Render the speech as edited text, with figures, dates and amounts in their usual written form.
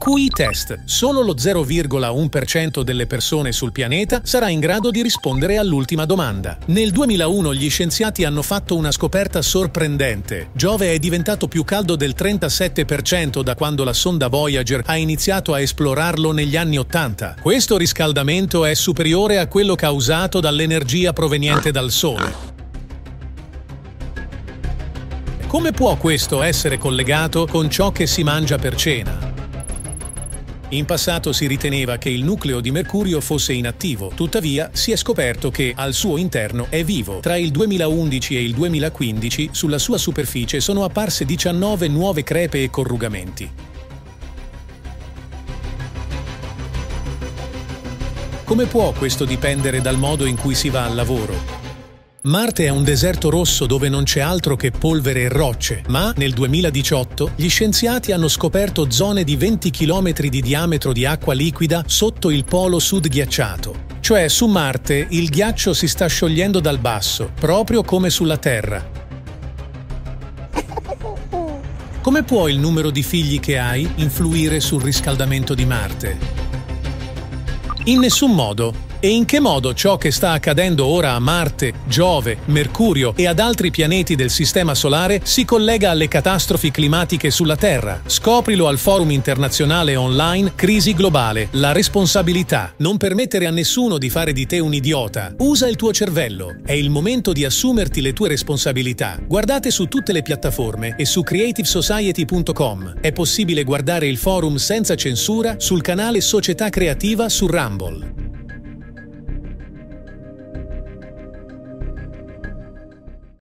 QI test. Solo lo 0,1% delle persone sul pianeta sarà in grado di rispondere all'ultima domanda. Nel 2001 gli scienziati hanno fatto una scoperta sorprendente. Giove è diventato più caldo del 37% da quando la sonda Voyager ha iniziato a esplorarlo negli anni 80. Questo riscaldamento è superiore a quello causato dall'energia proveniente dal Sole. Come può questo essere collegato con ciò che si mangia per cena? In passato si riteneva che il nucleo di Mercurio fosse inattivo, tuttavia si è scoperto che al suo interno è vivo. Tra il 2011 e il 2015 sulla sua superficie sono apparse 19 nuove crepe e corrugamenti. Come può questo dipendere dal modo in cui si va al lavoro? Marte è un deserto rosso dove non c'è altro che polvere e rocce, ma nel 2018 gli scienziati hanno scoperto zone di 20 km di diametro di acqua liquida sotto il polo sud ghiacciato. Cioè, su Marte il ghiaccio si sta sciogliendo dal basso, proprio come sulla Terra. Come può il numero di figli che hai influire sul riscaldamento di Marte? In nessun modo. E in che modo ciò che sta accadendo ora a Marte, Giove, Mercurio e ad altri pianeti del Sistema Solare si collega alle catastrofi climatiche sulla Terra? Scoprilo al forum internazionale online Crisi Globale. La responsabilità. Non permettere a nessuno di fare di te un idiota. Usa il tuo cervello. È il momento di assumerti le tue responsabilità. Guardate su tutte le piattaforme e su creativesociety.com. È possibile guardare il forum senza censura sul canale Società Creativa su Rumble.